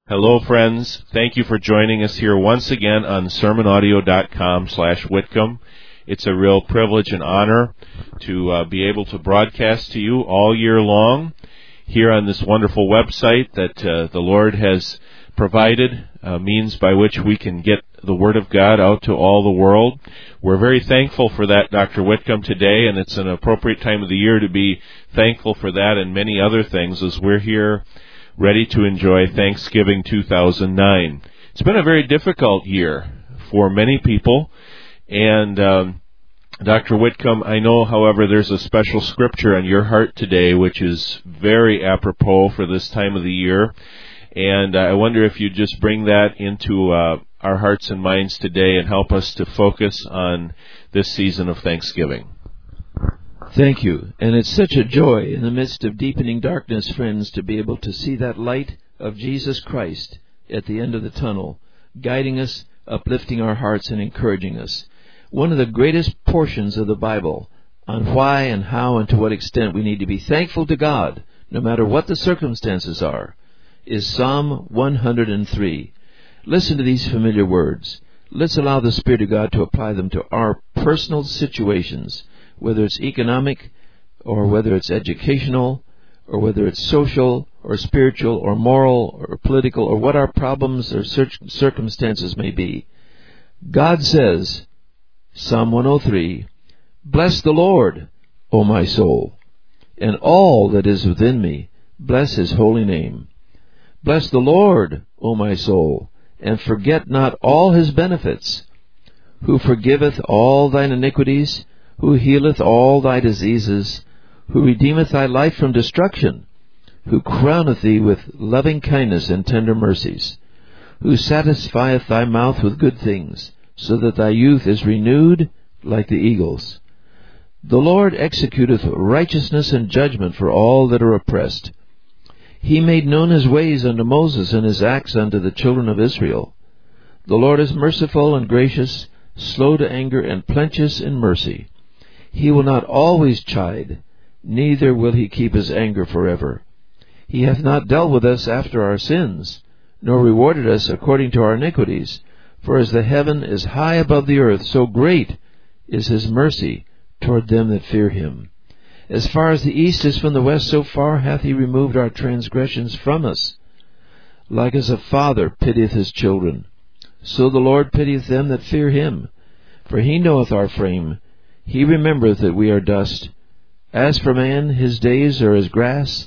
Hello, friends. Thank you for joining us here once again on sermonaudio.com/Whitcomb. It's a real privilege and honor to be able to broadcast to you all year long here on this wonderful website that the Lord has provided, means by which we can get the Word of God out to all the world. We're very thankful for that, Dr. Whitcomb, today, and it's an appropriate time of the year to be thankful for that and many other things as we're here ready to enjoy Thanksgiving 2009. It's been a very difficult year for many people, and Dr. Whitcomb, I know, however, there's a special scripture on your heart today which is very apropos for this time of the year, and I wonder if you'd just bring that into our hearts and minds today and help us to focus on this season of Thanksgiving. Thank you. And it's such a joy in the midst of deepening darkness, friends, to be able to see that light of Jesus Christ at the end of the tunnel, guiding us, uplifting our hearts, and encouraging us. One of the greatest portions of the Bible on why and how and to what extent we need to be thankful to God, no matter what the circumstances are, is Psalm 103. Listen to these familiar words. Let's allow the Spirit of God to apply them to our personal situations, whether it's economic, or whether it's educational, or whether it's social, or spiritual, or moral, or political, or what our problems or circumstances may be. God says, Psalm 103, "Bless the Lord, O my soul, and all that is within me, bless His holy name. Bless the Lord, O my soul, and forget not all His benefits, who forgiveth all thine iniquities, who healeth all thy diseases, who redeemeth thy life from destruction, who crowneth thee with loving kindness and tender mercies, who satisfieth thy mouth with good things, so that thy youth is renewed like the eagles. The Lord executeth righteousness and judgment for all that are oppressed. He made known His ways unto Moses, and His acts unto the children of Israel. The Lord is merciful and gracious, slow to anger, and plenteous in mercy. He will not always chide, neither will He keep His anger forever. He hath not dealt with us after our sins, nor rewarded us according to our iniquities. For as the heaven is high above the earth, so great is His mercy toward them that fear Him. As far as the east is from the west, so far hath He removed our transgressions from us. Like as a father pitieth his children, so the Lord pitieth them that fear Him. For He knoweth our frame. He remembereth that we are dust. As for man, his days are as grass,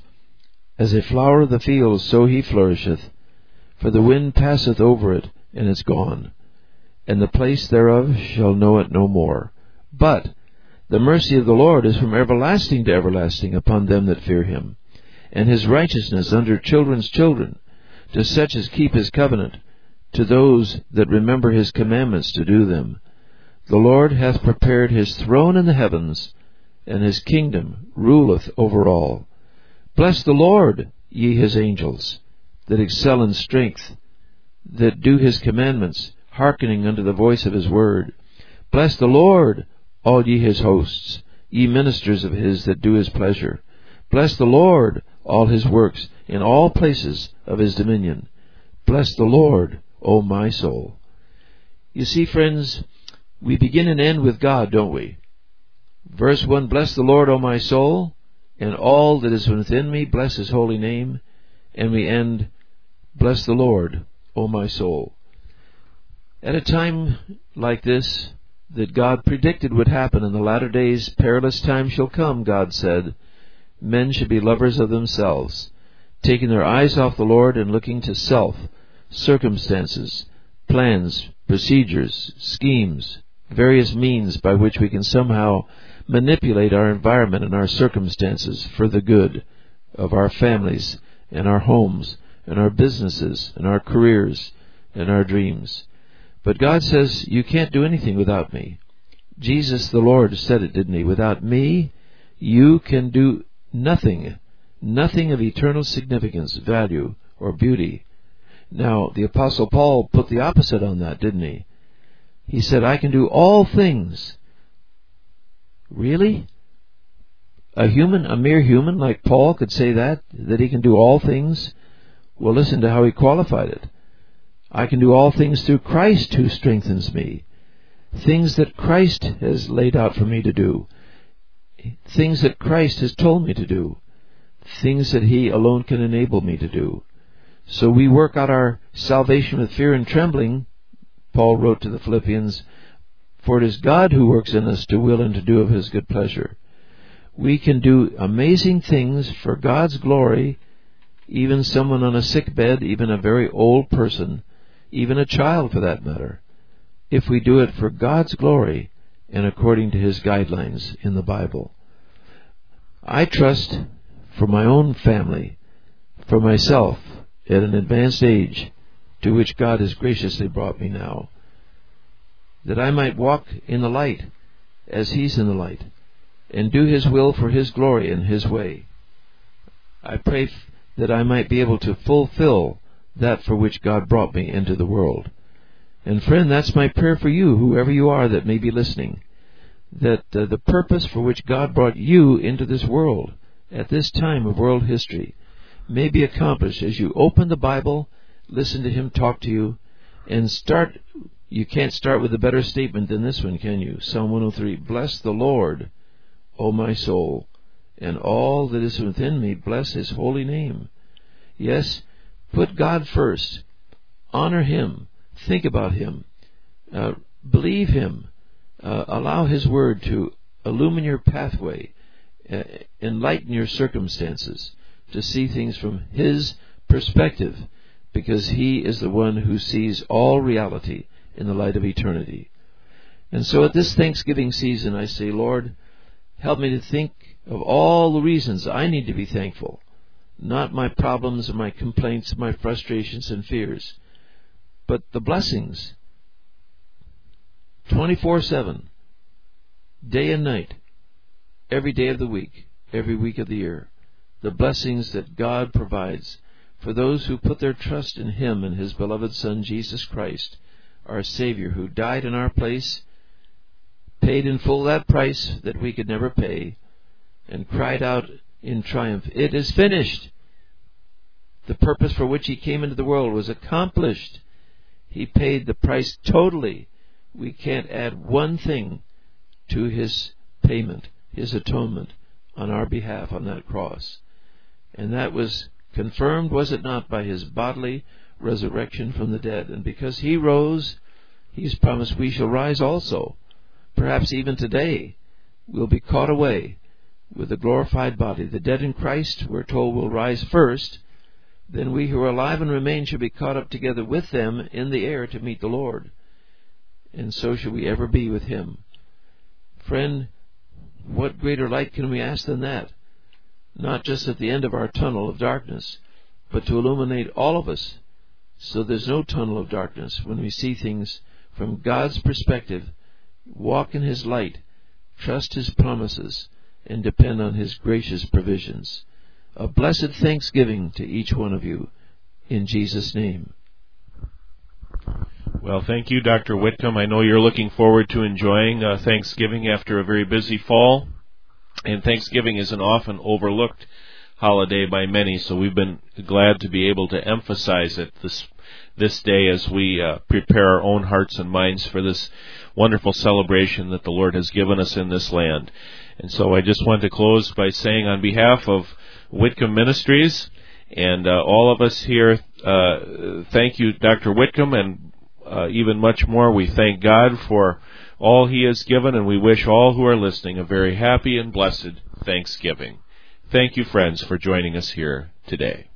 as a flower of the field, so he flourisheth. For the wind passeth over it, and is gone, and the place thereof shall know it no more. But the mercy of the Lord is from everlasting to everlasting upon them that fear Him, and His righteousness under children's children, to such as keep His covenant, to those that remember His commandments to do them. The Lord hath prepared His throne in the heavens, and His kingdom ruleth over all. Bless the Lord, ye His angels, that excel in strength, that do His commandments, hearkening unto the voice of His word. Bless the Lord, all ye His hosts, ye ministers of His that do His pleasure. Bless the Lord, all His works, in all places of His dominion. Bless the Lord, O my soul." You see, friends, we begin and end with God, don't we? Verse 1, "Bless the Lord, O my soul, and all that is within me, bless His holy name." And we end, "Bless the Lord, O my soul." At a time like this, that God predicted would happen in the latter days, perilous times shall come, God said. Men should be lovers of themselves, taking their eyes off the Lord and looking to self, circumstances, plans, procedures, schemes, various means by which we can somehow manipulate our environment and our circumstances for the good of our families and our homes and our businesses and our careers and our dreams. But God says, you can't do anything without me. Jesus the Lord said it, didn't He? Without me, you can do nothing. Nothing of eternal significance, value, or beauty. Now, the Apostle Paul put the opposite on that, didn't he? He said, I can do all things. Really? A mere human like Paul could say that he can do all things? Well, listen to how he qualified it. I can do all things through Christ who strengthens me. Things that Christ has laid out for me to do. Things that Christ has told me to do. Things that he alone can enable me to do. So we work out our salvation with fear and trembling, Paul wrote to the Philippians, for it is God who works in us to will and to do of his good pleasure. We can do amazing things for God's glory, even someone on a sick bed, even a very old person, even a child for that matter, if we do it for God's glory and according to his guidelines in the Bible. I trust for my own family, for myself, at an advanced age, to which God has graciously brought me now, that I might walk in the light as he's in the light, and do his will for his glory and his way. I pray that I might be able to fulfill that for which God brought me into the world. And friend, that's my prayer for you, whoever you are that may be listening, that the purpose for which God brought you into this world at this time of world history may be accomplished as you open the Bible, listen to him talk to you, and start. You can't start with a better statement than this one, can you? Psalm 103, bless the Lord, O my soul, and all that is within me, bless his holy name. Yes, put God first. Honor him. Think about him. Believe him. Allow his word to illumine your pathway, enlighten your circumstances, to see things from his perspective, because he is the one who sees all reality in the light of eternity. And so at this Thanksgiving season, I say, Lord, help me to think of all the reasons I need to be thankful, not my problems and my complaints, my frustrations and fears, but the blessings, 24/7, day and night, every day of the week, every week of the year, the blessings that God provides for those who put their trust in him and his beloved Son, Jesus Christ, our Savior, who died in our place, paid in full that price that we could never pay, and cried out in triumph, it is finished. The purpose for which he came into the world was accomplished. He paid the price totally. We can't add one thing to his payment, his atonement on our behalf on that cross. And that was confirmed, was it not, by his bodily resurrection from the dead. And because he rose, he's promised we shall rise also. Perhaps even today we'll be caught away with a glorified body. The dead in Christ, we're told, will rise first. Then we who are alive and remain shall be caught up together with them in the air to meet the Lord. And so shall we ever be with him. Friend, what greater light can we ask than that? Not just at the end of our tunnel of darkness, but to illuminate all of us, so there's no tunnel of darkness when we see things from God's perspective. Walk in his light, trust his promises, and depend on his gracious provisions. A blessed Thanksgiving to each one of you, in Jesus' name. Well, thank you, Dr. Whitcomb. I know you're looking forward to enjoying Thanksgiving after a very busy fall. And Thanksgiving is an often overlooked holiday by many, so we've been glad to be able to emphasize it this day as we prepare our own hearts and minds for this wonderful celebration that the Lord has given us in this land. And so I just want to close by saying, on behalf of Whitcomb Ministries and all of us here, thank you, Dr. Whitcomb, and even much more, we thank God for all he has given, and we wish all who are listening a very happy and blessed Thanksgiving. Thank you, friends, for joining us here today.